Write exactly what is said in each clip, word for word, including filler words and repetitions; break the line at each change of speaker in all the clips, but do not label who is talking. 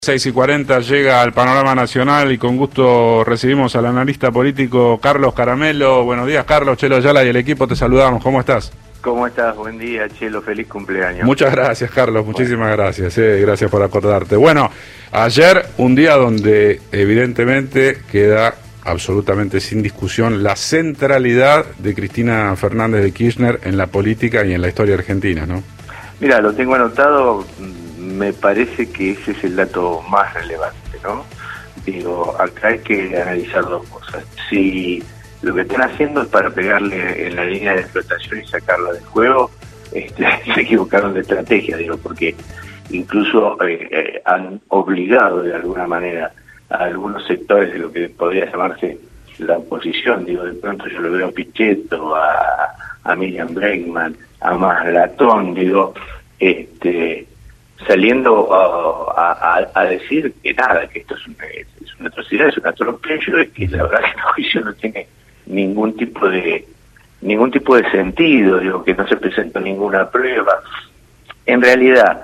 seis y cuarenta llega al panorama nacional y con gusto recibimos al analista político Carlos Caramelo. Buenos días, Carlos. Chelo Ayala y el equipo te saludamos. ¿Cómo estás?
¿Cómo estás? Buen día, Chelo. Feliz cumpleaños.
Muchas gracias, Carlos. Muchísimas bueno. gracias. Eh, gracias por acordarte. Bueno, ayer un día donde evidentemente queda absolutamente sin discusión la centralidad de Cristina Fernández de Kirchner en la política y en la historia argentina, ¿no?
Mira, lo tengo anotado. Me parece que ese es el dato más relevante, ¿no? Digo, acá hay que analizar dos cosas. Si lo que están haciendo es para pegarle en la línea de explotación y sacarla del juego, este, se equivocaron de estrategia, digo, porque incluso eh, eh, han obligado de alguna manera a algunos sectores de lo que podría llamarse la oposición. Digo, de pronto yo lo veo a Pichetto, a, a Miriam Bregman, a Malatón, digo, este... saliendo a, a, a decir que nada, que esto es una, es una atrocidad, es un atropello, y que la verdad que el juicio no tiene ningún tipo de ningún tipo de sentido, digo, que no se presentó ninguna prueba. En realidad,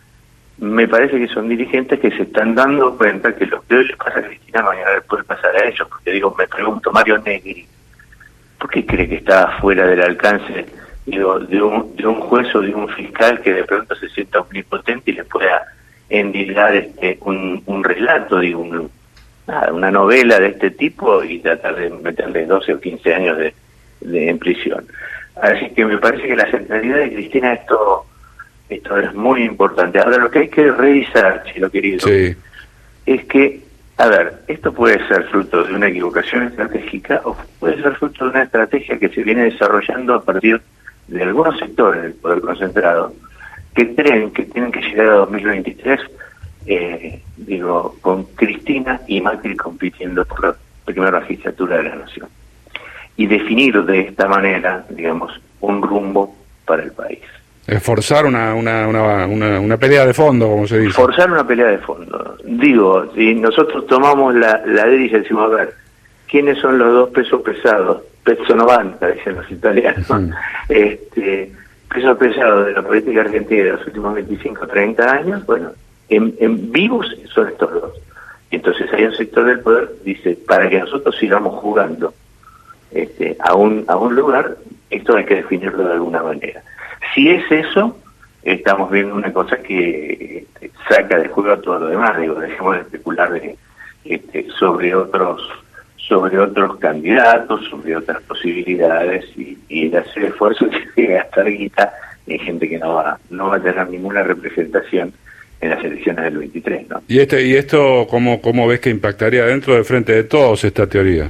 me parece que son dirigentes que se están dando cuenta que lo que hoy les pasa a Cristina mañana les puede pasar a ellos, porque digo, me pregunto, Mario Negri, ¿por qué cree que está fuera del alcance digo, de un, de un juez o de un fiscal que de pronto se sienta omnipotente y le pueda endilgar este, un, un relato, digo, un, nada, una novela de este tipo y tratar de meterle doce o quince años de, de en prisión? Así que me parece que la centralidad de Cristina, esto, esto es muy importante. Ahora, lo que hay que revisar, Chelo querido, sí. es que, a ver, esto puede ser fruto de una equivocación estratégica o puede ser fruto de una estrategia que se viene desarrollando a partir de algunos sectores del poder concentrado que creen que tienen que llegar a dos mil veintitrés, eh, digo, con Cristina y Macri compitiendo por la primera magistratura de la nación y definir de esta manera, digamos, un rumbo para el país.
Forzar una, una, una, una, una pelea de fondo, como se dice.
Forzar una pelea de fondo. Digo, si nosotros tomamos la, la derecha y decimos, a ver, ¿quiénes son los dos pesos pesados? Peso novanta, dicen los italianos. Uh-huh. Este, peso pesado de la política argentina de los últimos veinticinco, treinta años, bueno, en, en vivos son estos dos. Y entonces hay un sector del poder que dice, para que nosotros sigamos jugando este, a, un, a un lugar, esto hay que definirlo de alguna manera. Si es eso, estamos viendo una cosa que este, saca de juego a todo lo demás. Digo, dejemos de especular de, este, sobre otros sobre otros candidatos, sobre otras posibilidades y, y el hacer esfuerzo de gastar guita en gente que no va no va a tener ninguna representación en las elecciones del veintitrés, ¿no?
¿Y este y esto cómo cómo ves que impactaría dentro del Frente de Todos esta teoría?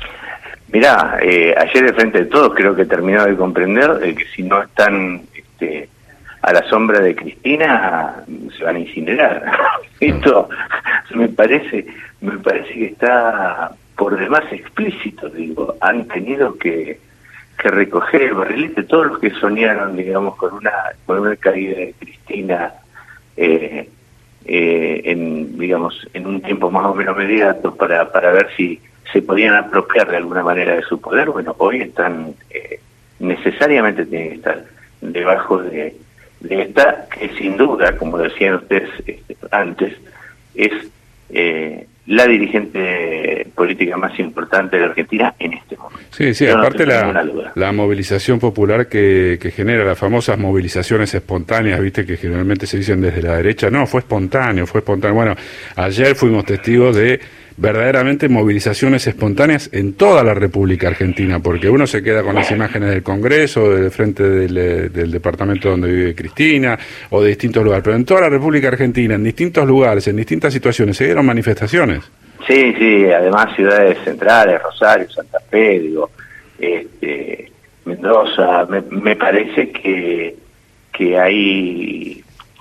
Mirá, eh, ayer el Frente de Todos creo que terminó de comprender de que si no están este, a la sombra de Cristina se van a incinerar. Esto me parece me parece que está por demás explícito, digo, han tenido que, que recoger el barrilete todos los que soñaron, digamos, con una con una caída de Cristina eh, eh, en, digamos, en un tiempo más o menos inmediato para, para ver si se podían apropiar de alguna manera de su poder. Bueno, hoy están, eh, necesariamente tienen que estar debajo de, de esta, que sin duda, como decían ustedes este, antes, es eh, la dirigente política más importante de la Argentina en este momento.
Sí, sí, Yo aparte no la, la movilización popular que, que genera, las famosas movilizaciones espontáneas, viste, que generalmente se dicen desde la derecha, no, fue espontáneo, fue espontáneo. Bueno, ayer fuimos testigos de verdaderamente movilizaciones espontáneas en toda la República Argentina, porque uno se queda con las imágenes del Congreso, del frente del, del departamento donde vive Cristina, o de distintos lugares, pero en toda la República Argentina, en distintos lugares, en distintas situaciones, se dieron manifestaciones.
Sí, sí, además ciudades centrales, Rosario, Santa Fe, digo, este, Mendoza, me, me parece que, que hay...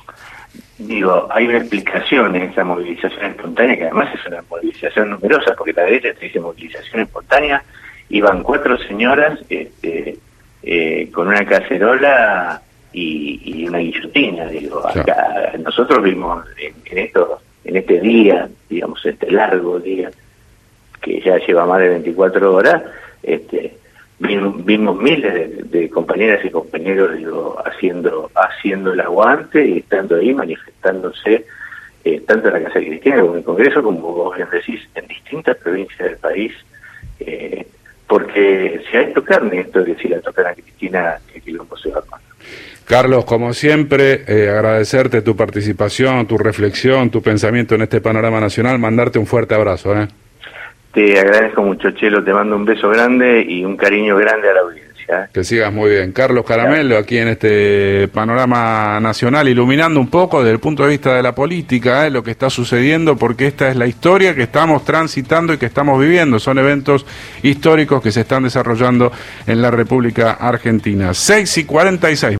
Digo, hay una explicación en esa movilización espontánea, que además es una movilización numerosa, porque la derecha te dice movilización espontánea, iban cuatro señoras este, eh, con una cacerola y, y una guillotina, digo, acá nosotros vimos en, en, esto, en este día, digamos, este largo día, que ya lleva más de veinticuatro horas, este Vimos, vimos miles de, de compañeras y compañeros digo, haciendo haciendo el aguante y estando ahí manifestándose eh, tanto en la Casa Cristiana como en el Congreso, como vos bien decís, en distintas provincias del país, eh, porque si hay carne, esto de que si la tocan a Cristina, que quilombo se va a armar.
Carlos, como siempre, eh, agradecerte tu participación, tu reflexión, tu pensamiento en este panorama nacional, mandarte un fuerte abrazo. ¿eh?
Te agradezco mucho, Chelo, te mando un beso grande y un cariño grande a la audiencia. ¿eh?
Que sigas muy bien. Carlos Caramelo, aquí en este panorama nacional, iluminando un poco desde el punto de vista de la política, ¿eh? lo que está sucediendo, porque esta es la historia que estamos transitando y que estamos viviendo. Son eventos históricos que se están desarrollando en la República Argentina. seis y cuarenta y seis.